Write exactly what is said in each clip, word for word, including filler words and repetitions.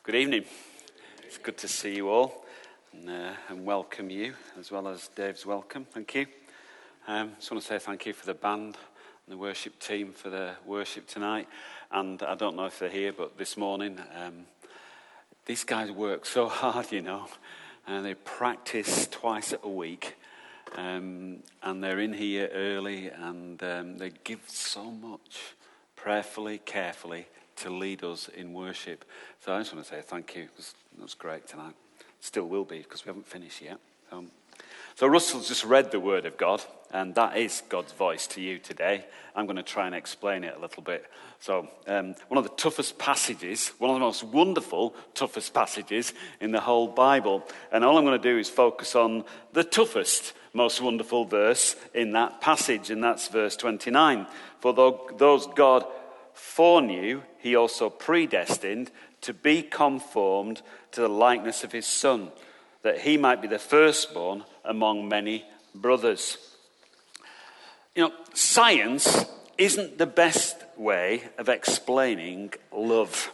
Good evening. It's good to see you all and, uh, and welcome you, as well as Dave's welcome. Thank you. Um, just want to say thank you for the band and the worship team for the worship tonight. And I don't know if they're here, but this morning, um, these guys work so hard, you know, and they practice twice a week. Um, and they're in here early, and um, they give so much prayerfully, carefully, to lead us in worship. So I just want to say thank you. It was, it was great tonight. Still will be, because we haven't finished yet. Um, so Russell's just read the Word of God, and that is God's voice to you today. I'm going to try and explain it a little bit. So um, one of the toughest passages, one of the most wonderful, toughest passages in the whole Bible. And all I'm going to do is focus on the toughest, most wonderful verse in that passage, and that's verse twenty-nine. For those God foreknew, he also predestined to be conformed to the likeness of his Son, that he might be the firstborn among many brothers. You know, science isn't the best way of explaining love.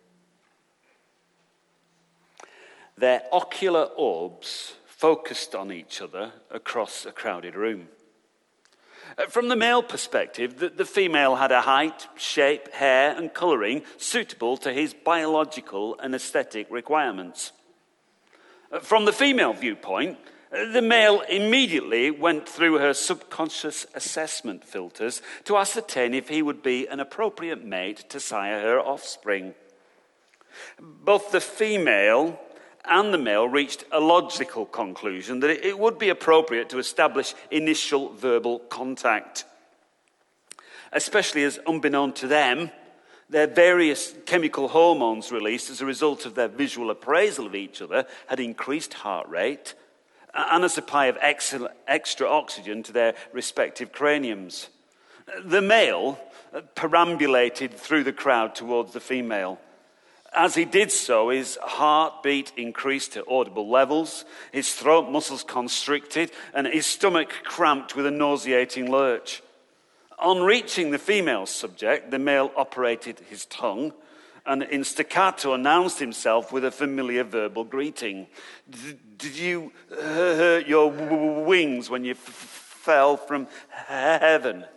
Their ocular orbs focused on each other across a crowded room. From the male perspective, the, the female had a height, shape, hair, and colouring suitable to his biological and aesthetic requirements. From the female viewpoint, the male immediately went through her subconscious assessment filters to ascertain if he would be an appropriate mate to sire her offspring. Both the female and the male reached a logical conclusion that it would be appropriate to establish initial verbal contact, especially as, unbeknown to them, their various chemical hormones released as a result of their visual appraisal of each other had increased heart rate and a supply of extra, extra oxygen to their respective craniums. The male perambulated through the crowd towards the female. As he did so, his heartbeat increased to audible levels, his throat muscles constricted, and his stomach cramped with a nauseating lurch. On reaching the female subject, the male operated his tongue and in staccato announced himself with a familiar verbal greeting. Did you hurt your wings when you f- fell from heaven?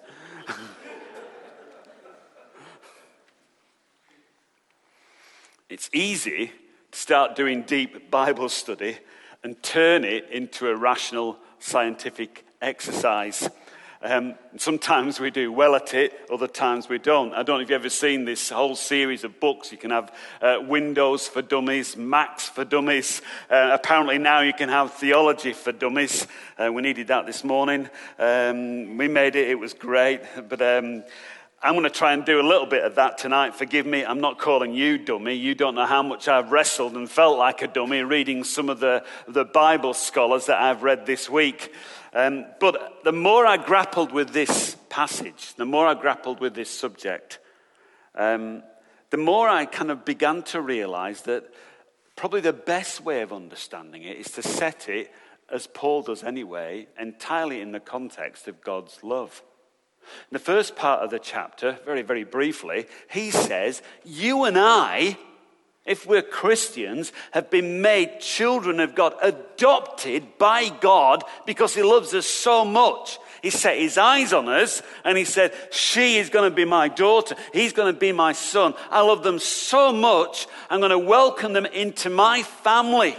It's easy to start doing deep Bible study and turn it into a rational scientific exercise. Um, sometimes we do well at it, other times we don't. I don't know if you've ever seen this whole series of books. You can have uh, Windows for Dummies, Macs for Dummies. Uh, apparently now you can have Theology for Dummies. Uh, we needed that this morning. Um, we made it, it was great. But um, I'm going to try and do a little bit of that tonight. Forgive me, I'm not calling you dummy. You don't know how much I've wrestled and felt like a dummy reading some of the, the Bible scholars that I've read this week. Um, but the more I grappled with this passage, the more I grappled with this subject, um, the more I kind of began to realize that probably the best way of understanding it is to set it, as Paul does anyway, entirely in the context of God's love. In the first part of the chapter, very, very briefly, he says, you and I, if we're Christians, have been made children of God, adopted by God because he loves us so much. He set his eyes on us and he said, she is going to be my daughter. He's going to be my son. I love them so much, I'm going to welcome them into my family.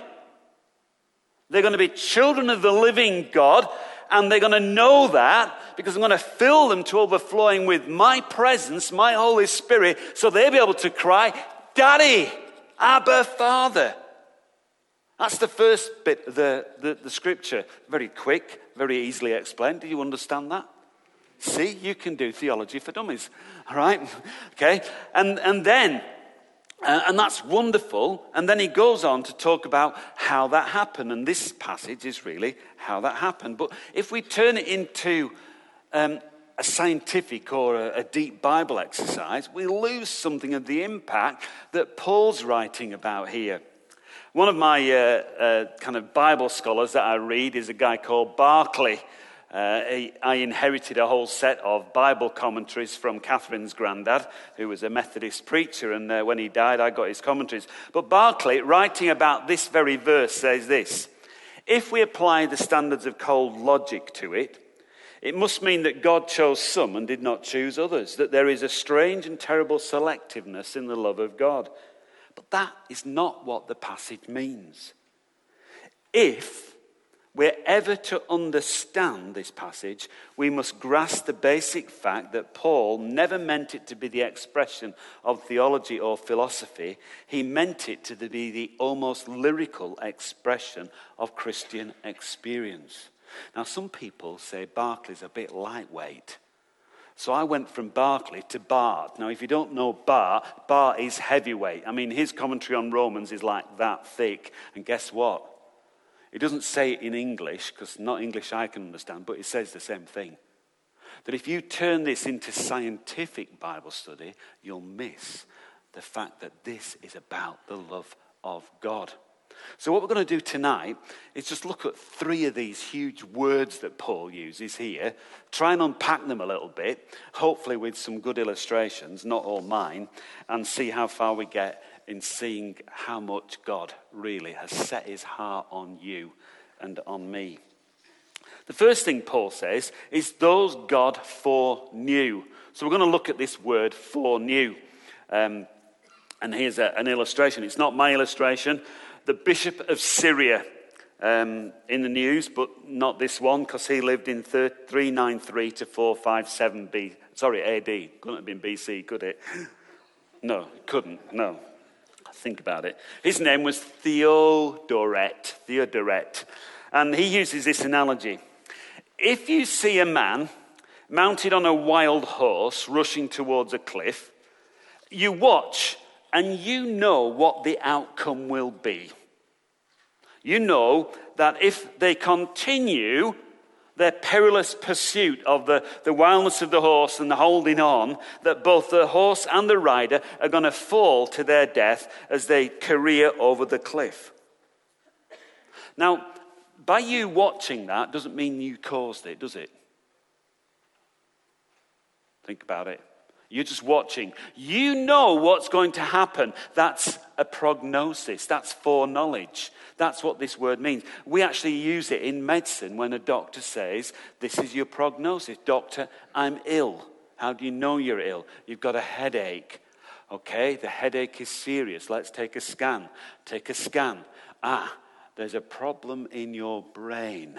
They're going to be children of the living God. And they're going to know that because I'm going to fill them to overflowing with my presence, my Holy Spirit, so they'll be able to cry, Daddy, Abba, Father. That's the first bit of the, the, the scripture. Very quick, very easily explained. Do you understand that? See, you can do Theology for Dummies. All right? Okay. And, and then... Uh, and that's wonderful. And then he goes on to talk about how that happened. And this passage is really how that happened. But if we turn it into um, a scientific or a, a deep Bible exercise, we lose something of the impact that Paul's writing about here. One of my uh, uh, kind of Bible scholars that I read is a guy called Barclay. Uh, I, I inherited a whole set of Bible commentaries from Catherine's granddad, who was a Methodist preacher, and uh, when he died, I got his commentaries. But Barclay, writing about this very verse, says this: if we apply the standards of cold logic to it, it must mean that God chose some and did not choose others, that there is a strange and terrible selectiveness in the love of God. But that is not what the passage means. If we're ever to understand this passage, we must grasp the basic fact that Paul never meant it to be the expression of theology or philosophy. He meant it to be the almost lyrical expression of Christian experience. Now, some people say Barclay's a bit lightweight. So I went from Barclay to Bart. Now, if you don't know Bart, Bart is heavyweight. I mean, his commentary on Romans is like that thick. And guess what? It doesn't say it in English, because not English I can understand, but it says the same thing. That if you turn this into scientific Bible study, you'll miss the fact that this is about the love of God. So what we're going to do tonight is just look at three of these huge words that Paul uses here, try and unpack them a little bit, hopefully with some good illustrations, not all mine, and see how far we get in seeing how much God really has set his heart on you and on me. The first thing Paul says is those God foreknew. So we're going to look at this word foreknew. Um, and here's a, an illustration. It's not my illustration. The Bishop of Syria um, in the news, but not this one, because he lived in three ninety-three to four fifty-seven B. Sorry, A D. Couldn't have been B C, could it? No, it couldn't. No. Think about it. His name was Theodoret. Theodoret. And he uses this analogy. If you see a man mounted on a wild horse rushing towards a cliff, you watch and you know what the outcome will be. You know that if they continue their perilous pursuit of the, the wildness of the horse and the holding on, that both the horse and the rider are going to fall to their death as they career over the cliff. Now, by you watching that doesn't mean you caused it, does it? Think about it. You're just watching. You know what's going to happen. That's a prognosis. That's foreknowledge. That's what this word means. We actually use it in medicine when a doctor says, this is your prognosis. Doctor, I'm ill. How do you know you're ill? You've got a headache. Okay, the headache is serious. Let's take a scan. Take a scan. Ah, there's a problem in your brain.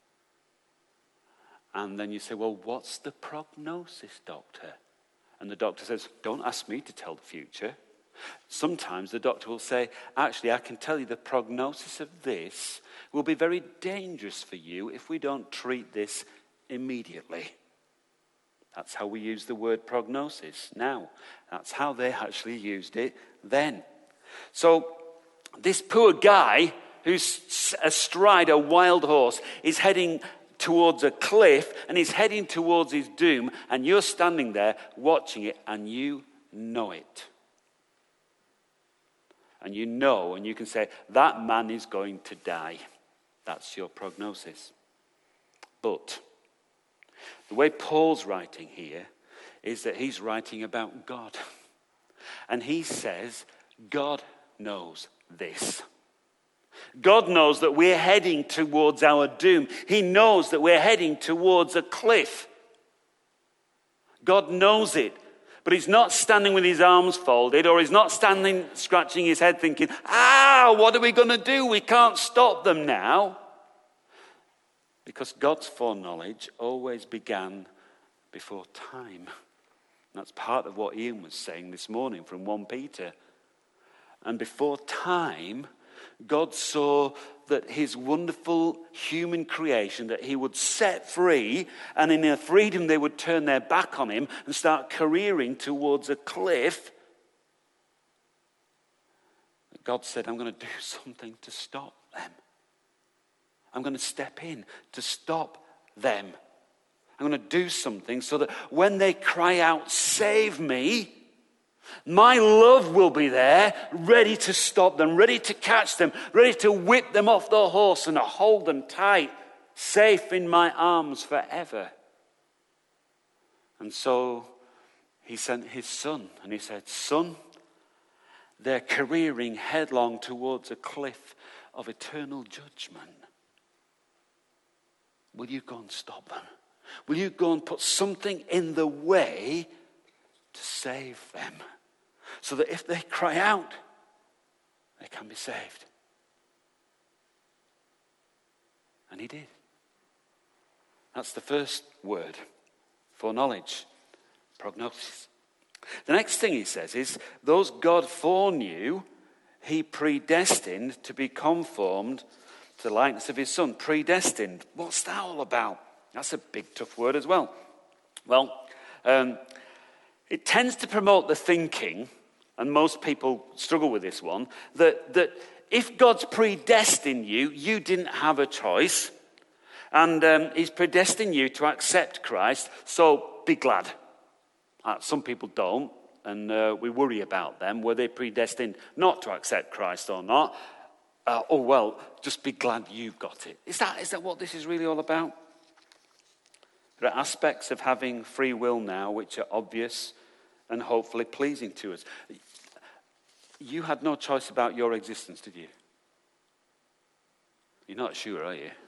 And then you say, well, what's the prognosis, doctor? And the doctor says, don't ask me to tell the future. Sometimes the doctor will say, actually, I can tell you the prognosis of this will be very dangerous for you if we don't treat this immediately. That's how we use the word prognosis now. That's how they actually used it then. So this poor guy who's astride a wild horse is heading towards a cliff, and he's heading towards his doom, and you're standing there watching it, and you know it. And you know, and you can say, that man is going to die. That's your prognosis. But the way Paul's writing here is that he's writing about God. And he says, God knows this. God knows that we're heading towards our doom. He knows that we're heading towards a cliff. God knows it. But he's not standing with his arms folded, or he's not standing scratching his head thinking, ah, what are we going to do? We can't stop them now. Because God's foreknowledge always began before time. That's part of what Ian was saying this morning from First Peter. And before time, God saw that his wonderful human creation, that he would set free, and in their freedom they would turn their back on him and start careering towards a cliff. God said, I'm going to do something to stop them. I'm going to step in to stop them. I'm going to do something so that when they cry out, save me, my love will be there, ready to stop them, ready to catch them, ready to whip them off the horse and to hold them tight safe in my arms forever. And so he sent his son, and he said, son, they're careering headlong towards a cliff of eternal judgment. Will you go and stop them? Will you go and put something in the way to save them? So that if they cry out, they can be saved. And he did. That's the first word. Foreknowledge. Prognosis. The next thing he says is, those God foreknew, he predestined to be conformed to the likeness of his son. Predestined. What's that all about? That's a big, tough word as well. Well, um, it tends to promote the thinking, and most people struggle with this one, that, that if God's predestined you, you didn't have a choice, and um, he's predestined you to accept Christ, so be glad. Uh, some people don't, and uh, we worry about them. Were they predestined not to accept Christ or not? Uh, oh, well, just be glad you've got it. Is that, is that what this is really all about? There are aspects of having free will now which are obvious and hopefully pleasing to us. You had no choice about your existence, did you? You're not sure, are you?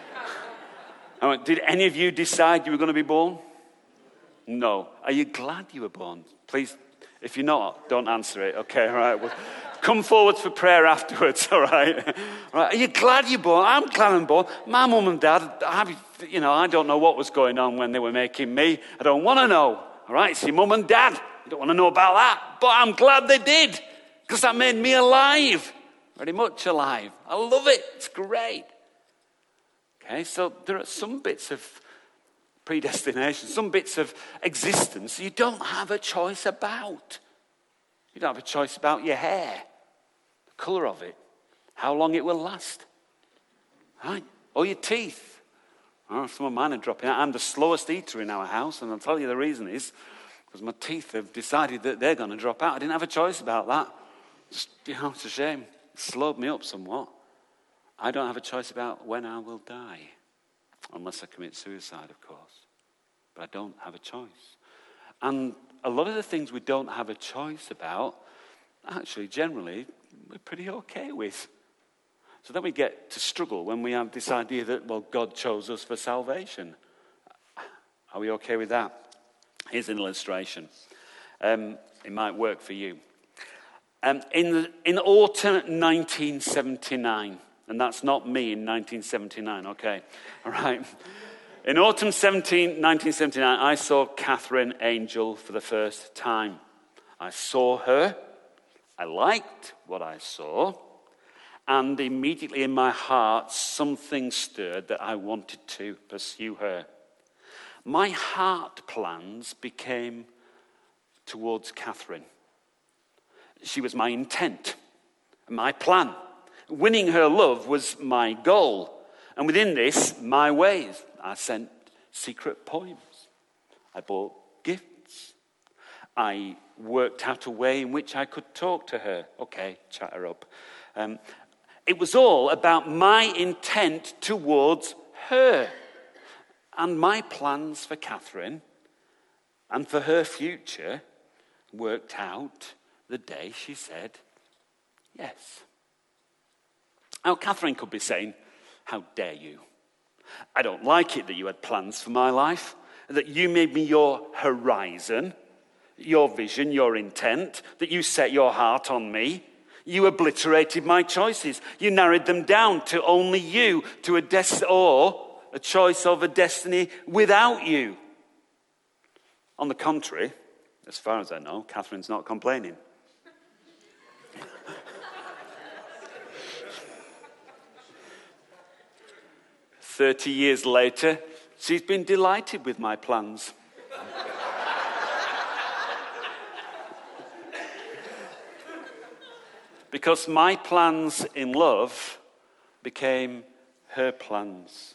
I mean, did any of you decide you were going to be born? No. Are you glad you were born? Please, if you're not, don't answer it. Okay, all right. Well, come forward for prayer afterwards, all right? All right. Are you glad you're born? I'm glad I'm born. My mum and dad, I, you know, I don't know what was going on when they were making me. I don't want to know, all right? It's your mum and dad. You don't want to know about that. But I'm glad they did, because that made me alive. Very much alive. I love it. It's great. Okay, so there are some bits of predestination, some bits of existence you don't have a choice about. You don't have a choice about your hair, the colour of it, how long it will last, right? Or your teeth. Oh, some of mine are dropping out. I'm the slowest eater in our house, and I'll tell you the reason is because my teeth have decided that they're going to drop out. I didn't have a choice about that. Just, you know, it's a shame. It slowed me up somewhat. I don't have a choice about when I will die, unless I commit suicide, of course. But I don't have a choice. And a lot of the things we don't have a choice about, actually, generally, we're pretty okay with. So then we get to struggle when we have this idea that, well, God chose us for salvation. Are we okay with that? Here's an illustration. Um, it might work for you. Um, in, the, in autumn nineteen seventy-nine, and that's not me in nineteen seventy-nine, okay, all right. In autumn nineteen seventy-nine, I saw Catherine Angel for the first time. I saw her, I liked what I saw, and immediately in my heart, something stirred that I wanted to pursue her. My heart plans became towards Catherine. She was my intent, my plan. Winning her love was my goal. And within this, my ways. I sent secret poems. I bought gifts. I worked out a way in which I could talk to her. Okay, chat her up. Um, it was all about my intent towards her. And my plans for Catherine and for her future worked out the day she said yes. Now, Catherine could be saying, how dare you? I don't like it that you had plans for my life, that you made me your horizon, your vision, your intent, that you set your heart on me. You obliterated my choices. You narrowed them down to only you, to a des- or a choice of a destiny without you. On the contrary, as far as I know, Catherine's not complaining. Thirty years later, she's been delighted with my plans. Because my plans in love became her plans.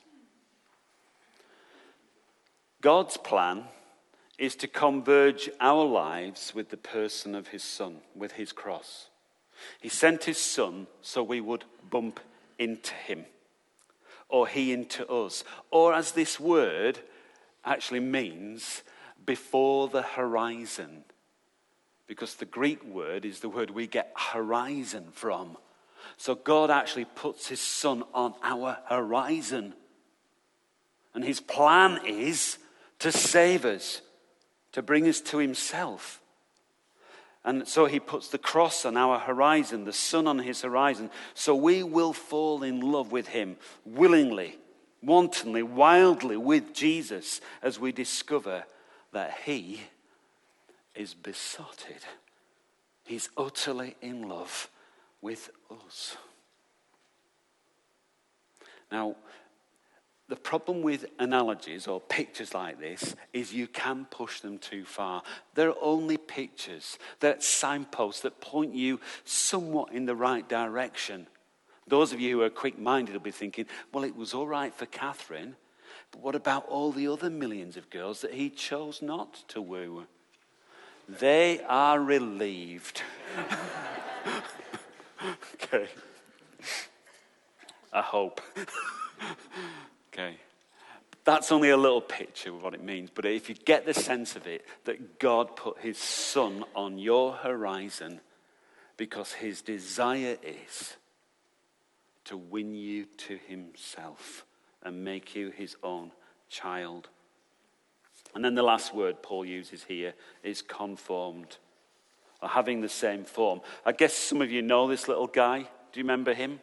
God's plan is to converge our lives with the person of his son, with his cross. He sent his son so we would bump into him. or he into us. Or as this word actually means, before the horizon. Because the Greek word is the word we get horizon from. So God actually puts his son on our horizon. And his plan is to save us, to bring us to himself. And so he puts the cross on our horizon, the sun on his horizon, so we will fall in love with him willingly, wantonly, wildly with Jesus as we discover that he is besotted. He's utterly in love with us. Now, the problem with analogies or pictures like this is you can push them too far. They're only pictures. They're signposts that point you somewhat in the right direction. Those of you who are quick-minded will be thinking, well, it was all right for Catherine, but what about all the other millions of girls that he chose not to woo? They are relieved. Okay. I hope. Okay. That's only a little picture of what it means. But if you get the sense of it, that God put his son on your horizon because his desire is to win you to himself and make you his own child. And then the last word Paul uses here is conformed, or having the same form. I guess some of you know this little guy. Do you remember him?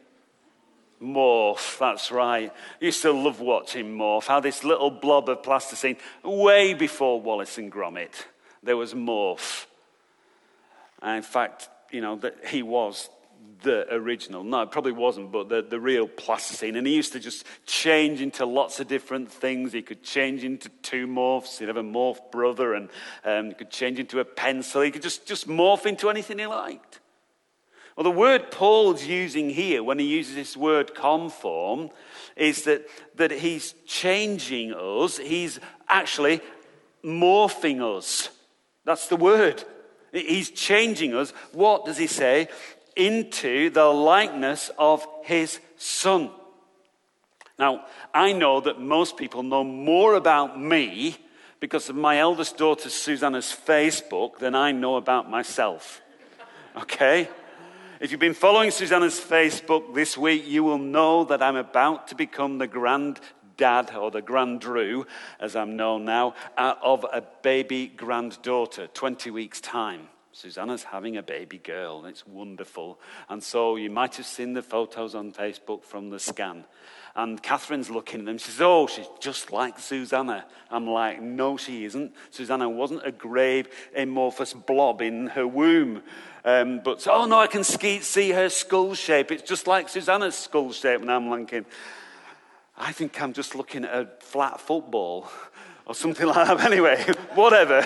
Morph, that's right. I used to love watching Morph, how this little blob of plasticine, way before Wallace and Gromit, there was Morph. And in fact, you know, that he was the original. No, it probably wasn't, but the, the real plasticine. And he used to just change into lots of different things. He could change into two morphs. He'd have a morph brother, and um, he could change into a pencil. He could just, just morph into anything he liked. Well, the word Paul's using here, when he uses this word conform, is that, that he's changing us. He's actually morphing us. That's the word. He's changing us. What does he say? Into the likeness of his son. Now, I know that most people know more about me because of my eldest daughter Susanna's Facebook than I know about myself. Okay? If you've been following Susanna's Facebook this week, you will know that I'm about to become the granddad, or the granddrew, as I'm known now, uh, of a baby granddaughter, twenty weeks' time. Susanna's having a baby girl. It's wonderful. And so you might have seen the photos on Facebook from the scan. And Catherine's looking at them. She says, oh, she's just like Susanna. I'm like, no, she isn't. Susanna wasn't a grey amorphous blob in her womb. Um, but, oh, no, I can ski- see her skull shape. It's just like Susanna's skull shape. And I'm thinking, I think I'm just looking at a flat football or something like that. Anyway, whatever.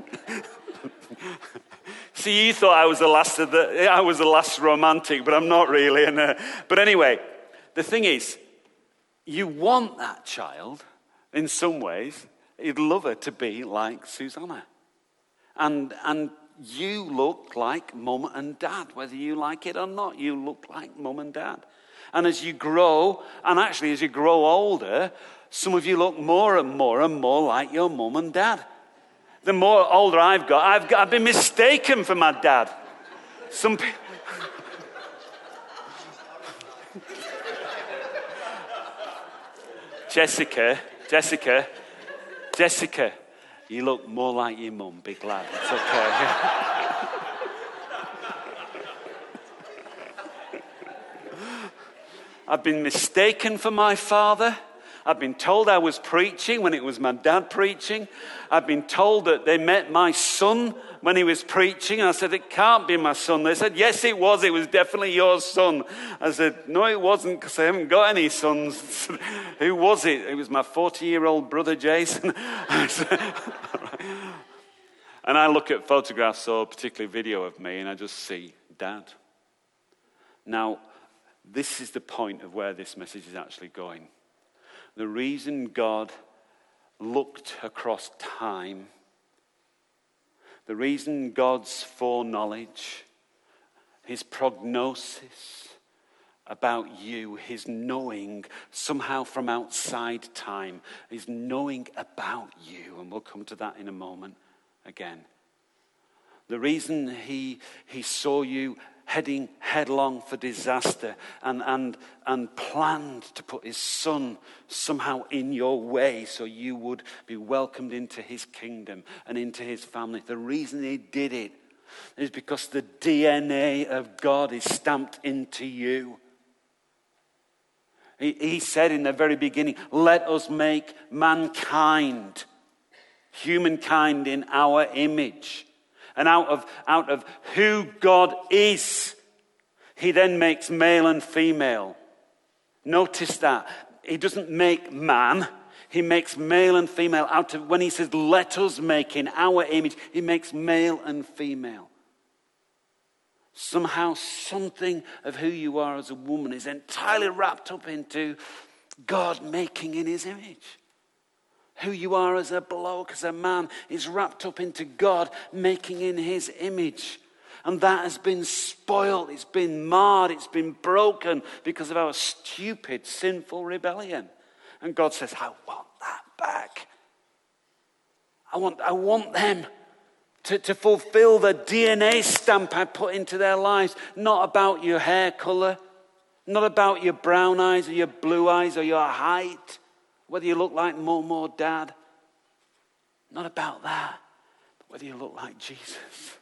See, you thought I was the last of the, I was the last romantic, but I'm not really. And uh, but anyway, the thing is, you want that child in some ways. You'd love her to be like Susanna, and and you look like mum and dad, whether you like it or not. You look like mum and dad, and as you grow, and actually as you grow older, some of you look more and more and more like your mum and dad. The more older I've got, I've, got, I've been mistaken for my dad. Some people... Jessica, Jessica, Jessica, you look more like your mum, big lad. It's okay. I've been mistaken for my father. I've been told I was preaching when it was my dad preaching. I've been told that they met my son when he was preaching. I said, it can't be my son. They said, yes, it was. It was definitely your son. I said, no, it wasn't, because I haven't got any sons. Who was it? It was my forty-year-old brother, Jason. And I look at photographs or particularly video of me, and I just see Dad. Now, this is the point of where this message is actually going. The reason God looked across time, the reason God's foreknowledge, his prognosis, about you, his knowing somehow from outside time, his knowing about you. And we'll come to that in a moment again. The reason he, he saw you heading headlong for disaster and, and, and planned to put his son somehow in your way so you would be welcomed into his kingdom and into his family. The reason he did it is because the D N A of God is stamped into you. He, he said in the very beginning, let us make mankind, humankind in our image. And out of, out of who God is, he then makes male and female. Notice that. He doesn't make man. He makes male and female out of, when he says, let us make in our image, he makes male and female. Somehow something of who you are as a woman is entirely wrapped up into God making in his image. Who you are as a bloke, as a man, is wrapped up into God making in his image. And that has been spoiled, it's been marred, it's been broken because of our stupid, sinful rebellion. And God says, I want that back. I want, I want them to, to fulfill the D N A stamp I put into their lives. Not about your hair color, not about your brown eyes or your blue eyes or your height, whether you look like mum or dad. Not about that, but whether you look like Jesus.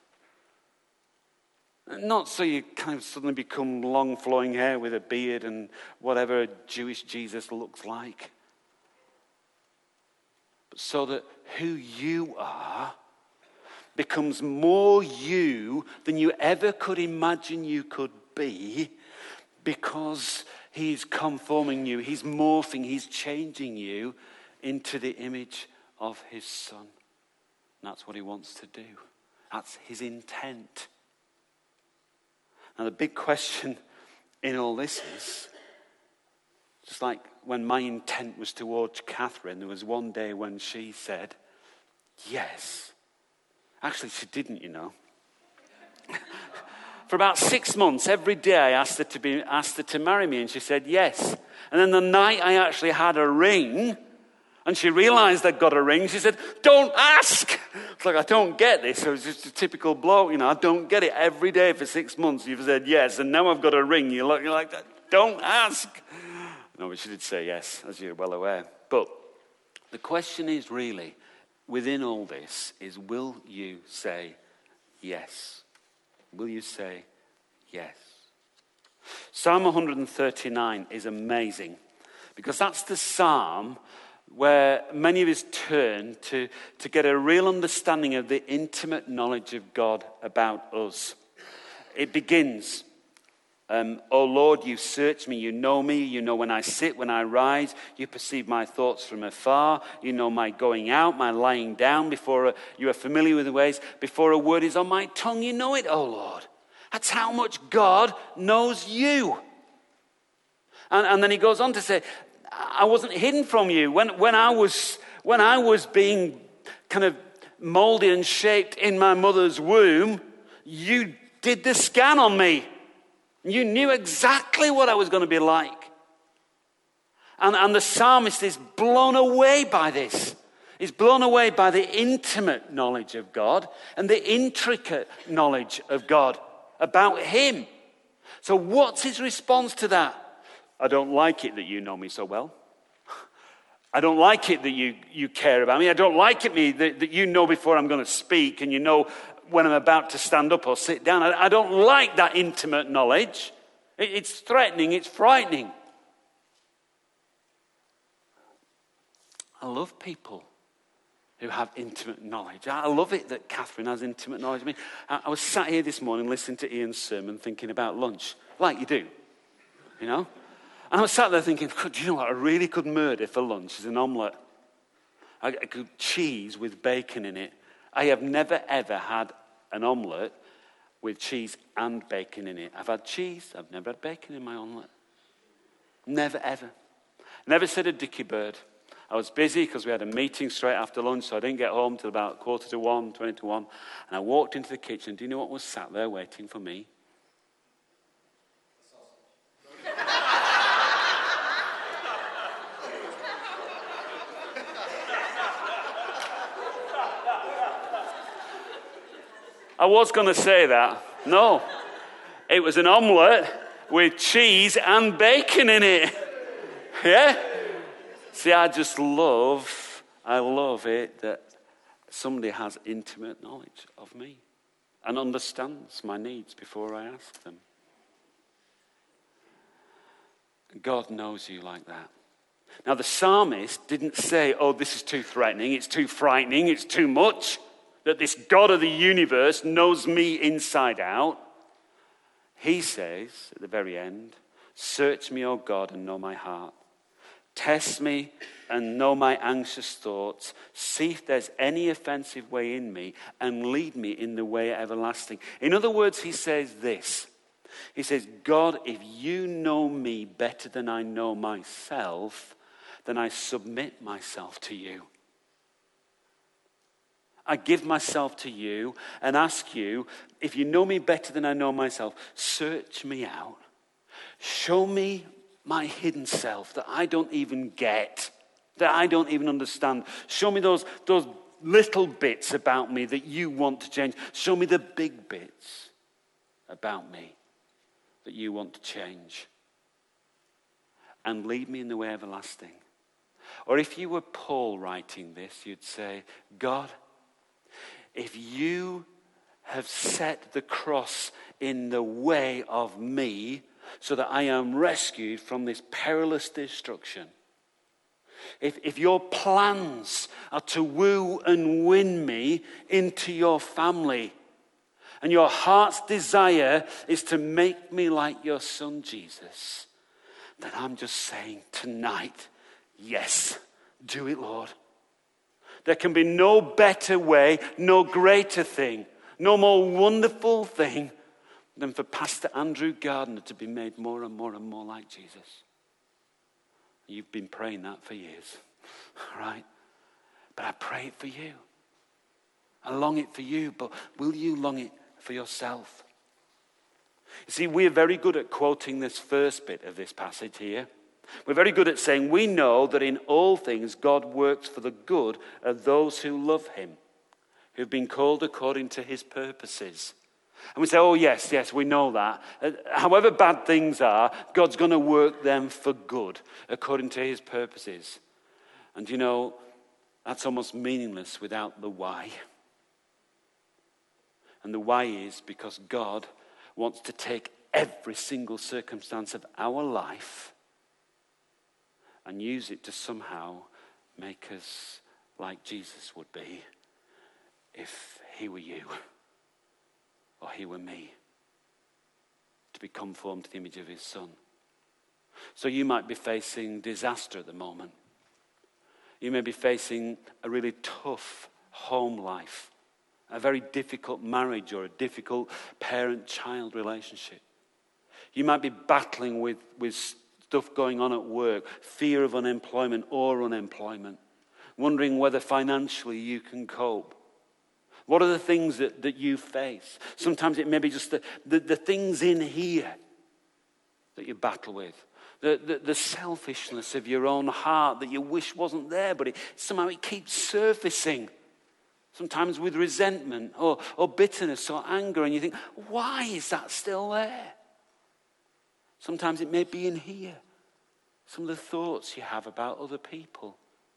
Not so you kind of suddenly become long flowing hair with a beard and whatever a Jewish Jesus looks like. But so that who you are becomes more you than you ever could imagine you could be, because he's conforming you, he's morphing, he's changing you into the image of his son. And that's what he wants to do. That's his intent. Now the big question in all this is, just like when my intent was towards Catherine, there was one day when she said, yes. Actually, she didn't, you know. For about six months, every day I asked her to be asked her to marry me, and she said yes. And then the night I actually had a ring, and she realized I'd got a ring, she said, don't ask. It's like, I don't get this. It was just a typical bloke, you know. I don't get it. Every day for six months you've said yes, and now I've got a ring. You're like, you're like that. Don't ask. No, but she did say yes, as you're well aware. But the question is really, within all this, is will you say yes? Will you say yes? Psalm one thirty-nine is amazing, because that's the psalm where many of us turn to, to get a real understanding of the intimate knowledge of God about us. It begins, um, oh Lord, you search me, you know me, you know when I sit, when I rise, you perceive my thoughts from afar, you know my going out, my lying down, before a, you are familiar with the ways, before a word is on my tongue, you know it, oh Lord. That's how much God knows you. And, and then he goes on to say, I wasn't hidden from you. When, when, I was, when I was being kind of molded and shaped in my mother's womb, you did the scan on me. You knew exactly what I was going to be like. And, and the psalmist is blown away by this. He's blown away by the intimate knowledge of God and the intricate knowledge of God about him. So what's his response to that? I don't like it that you know me so well. I don't like it that you, you care about me. I don't like it me that, that you know before I'm going to speak, and you know when I'm about to stand up or sit down. I, I don't like that intimate knowledge. It, it's threatening. It's frightening. I love people who have intimate knowledge. I love it that Catherine has intimate knowledge. I mean, I, I was sat here this morning listening to Ian's sermon, thinking about lunch, like you do, you know. And I was sat there thinking, do you know what I really could murder for lunch is an omelette. I, I could cheese with bacon in it. I have never, ever had an omelette with cheese and bacon in it. I've had cheese. I've never had bacon in my omelette. Never, ever. Never said a dicky bird. I was busy because we had a meeting straight after lunch, so I didn't get home till about quarter to one, twenty to one. And I walked into the kitchen. Do you know what was sat there waiting for me? I was going to say that. No. It was an omelette with cheese and bacon in it. Yeah? See, I just love, I love it that somebody has intimate knowledge of me and understands my needs before I ask them. God knows you like that. Now, the psalmist didn't say, oh, this is too threatening, it's too frightening, it's too much, that this God of the universe knows me inside out. He says at the very end, search me, O God, and know my heart. Test me and know my anxious thoughts. See if there's any offensive way in me and lead me in the way everlasting. In other words, he says this. He says, God, if you know me better than I know myself, then I submit myself to you. I give myself to you and ask you, if you know me better than I know myself, search me out. Show me my hidden self that I don't even get, that I don't even understand. Show me those, those little bits about me that you want to change. Show me the big bits about me that you want to change. And lead me in the way everlasting. Or if you were Paul writing this, you'd say, God, if you have set the cross in the way of me so that I am rescued from this perilous destruction, if, if your plans are to woo and win me into your family, and your heart's desire is to make me like your son Jesus, then I'm just saying tonight, yes, do it, Lord. There can be no better way, no greater thing, no more wonderful thing than for Pastor Andrew Gardner to be made more and more and more like Jesus. You've been praying that for years, right? But I pray it for you. I long it for you, but will you long it for yourself? You see, we're very good at quoting this first bit of this passage here. We're very good at saying we know that in all things God works for the good of those who love him, who've been called according to his purposes. And we say, oh yes, yes, we know that. Uh, however bad things are, God's going to work them for good according to his purposes. And you know, that's almost meaningless without the why. And the why is because God wants to take every single circumstance of our life and use it to somehow make us like Jesus would be if he were you or he were me, to be conformed to the image of his son. So you might be facing disaster at the moment. You may be facing a really tough home life, a very difficult marriage or a difficult parent-child relationship. You might be battling with, with stuff going on at work, fear of unemployment or unemployment, wondering whether financially you can cope. What are the things that, that you face? Sometimes it may be just the, the, the things in here that you battle with. The, the, the selfishness of your own heart that you wish wasn't there, but it, somehow it keeps surfacing. Sometimes with resentment or, or bitterness or anger, and you think, why is that still there? Sometimes it may be in here. Some of the thoughts you have about other people.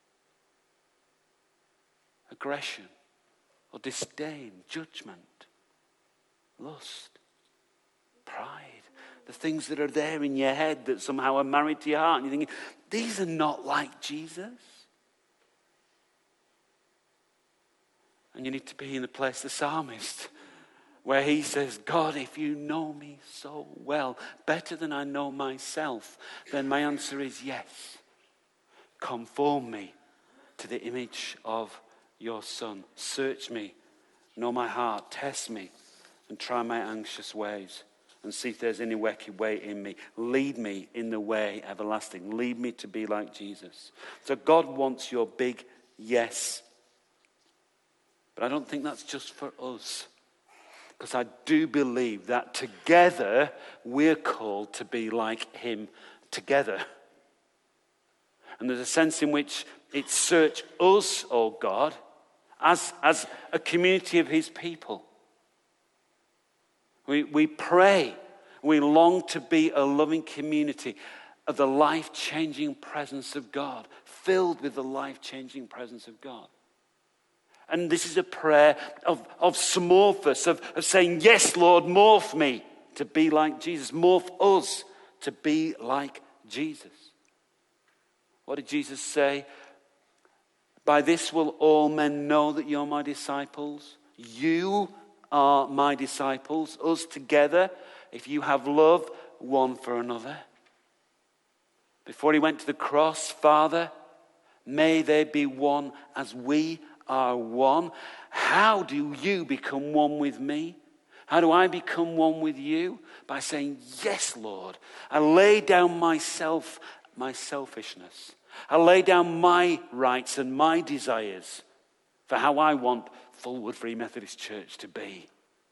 Aggression or disdain, judgment, lust, pride. The things that are there in your head that somehow are married to your heart. And you're thinking, these are not like Jesus. And you need to be in the place of the psalmist, where he says, God, if you know me so well, better than I know myself, then my answer is yes. Conform me to the image of your son. Search me, know my heart, test me, and try my anxious ways, and see if there's any wicked way in me. Lead me in the way everlasting. Lead me to be like Jesus. So God wants your big yes. But I don't think that's just for us. Because I do believe that together we're called to be like him together. And there's a sense in which it's search us, oh God, as, as a community of his people. We, we pray. We long to be a loving community of the life-changing presence of God, filled with the life-changing presence of God. And this is a prayer of, of smorphus, of, of saying, yes, Lord, morph me to be like Jesus. Morph us to be like Jesus. What did Jesus say? By this will all men know that you're my disciples. You are my disciples, us together, if you have love one for another. Before he went to the cross, Father, may they be one as we are one. How do you become one with me? How do I become one with you? By saying, yes, Lord. I lay down myself, my selfishness. I lay down my rights and my desires for how I want Fulwood Free Methodist Church to be.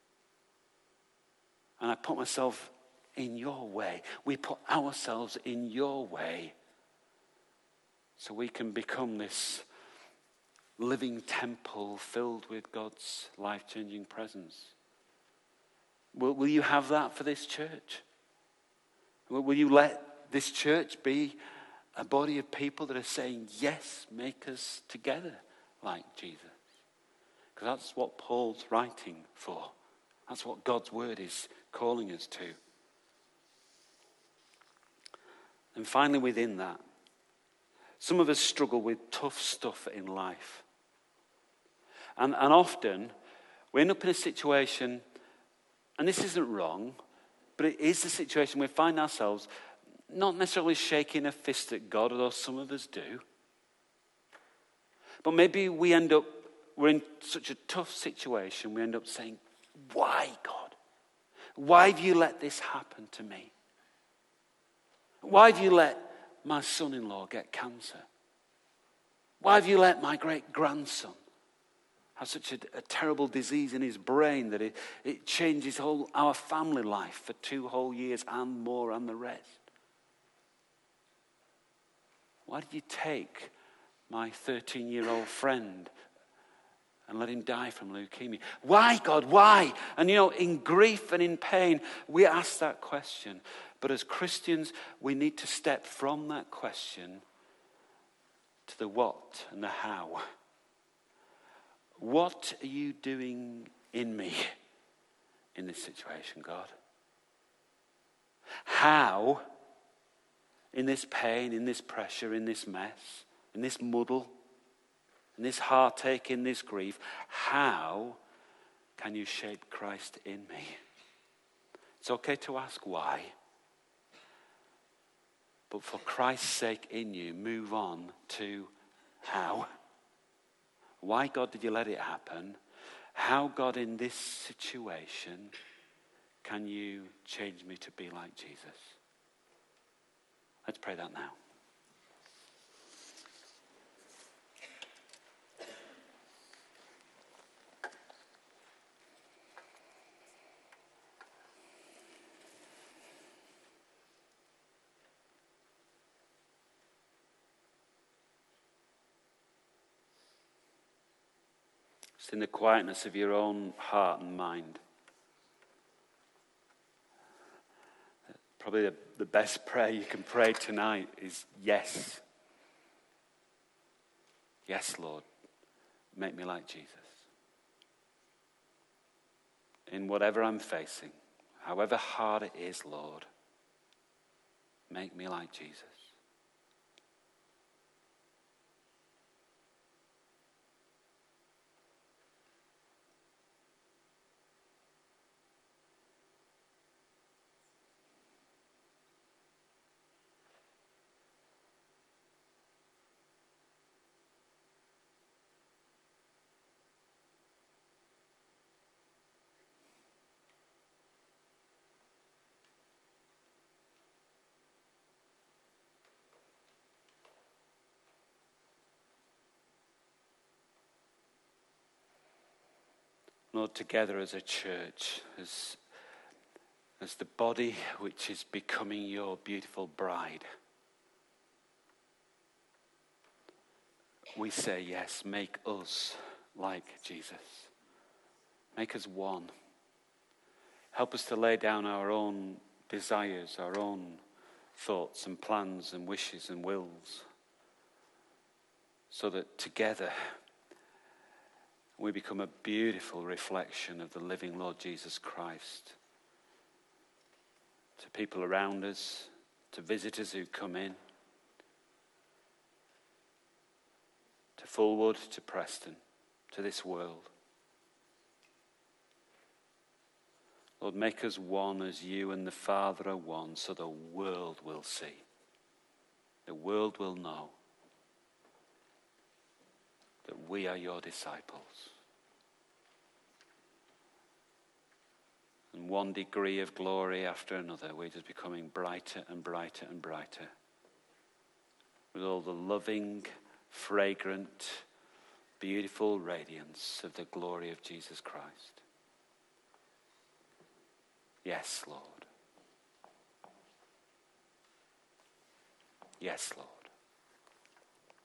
And I put myself in your way. We put ourselves in your way so we can become this living temple filled with God's life-changing presence. Will, will you have that for this church? Will, will you let this church be a body of people that are saying, yes, make us together like Jesus? Because that's what Paul's writing for. That's what God's word is calling us to. And finally, within that, some of us struggle with tough stuff in life. And, and often, we end up in a situation, and this isn't wrong, but it is the situation we find ourselves not necessarily shaking a fist at God, although some of us do. But maybe we end up, we're in such a tough situation, we end up saying, why, God? Why have you let this happen to me? Why have you let my son-in-law get cancer? Why have you let my great-grandson have such a, a terrible disease in his brain that it, it changes whole our family life for two whole years and more and the rest? Why did you take my thirteen-year-old friend and let him die from leukemia? Why, God, why? And you know, in grief and in pain, we ask that question. But as Christians, we need to step from that question to the what and the how. What are you doing in me in this situation, God? How, in this pain, in this pressure, in this mess, in this muddle, in this heartache, in this grief, how can you shape Christ in me? It's okay to ask why. But for Christ's sake in you, move on to how. Why, God, did you let it happen? How, God, in this situation, can you change me to be like Jesus? Let's pray that now. Just in the quietness of your own heart and mind. Probably the, the best prayer you can pray tonight is yes. Yes, Lord, make me like Jesus. In whatever I'm facing, however hard it is, Lord, make me like Jesus. Lord, together as a church, as, as the body which is becoming your beautiful bride, we say yes, make us like Jesus. Make us one. Help us to lay down our own desires, our own thoughts and plans and wishes and wills, so that together we become a beautiful reflection of the living Lord Jesus Christ to people around us, to visitors who come in, to Fulwood, to Preston, to this world. Lord, make us one as you and the Father are one, so the world will see. The world will know that we are your disciples. And one degree of glory after another, we're just becoming brighter and brighter and brighter, with all the loving, fragrant, beautiful radiance of the glory of Jesus Christ. Yes, Lord. Yes, Lord.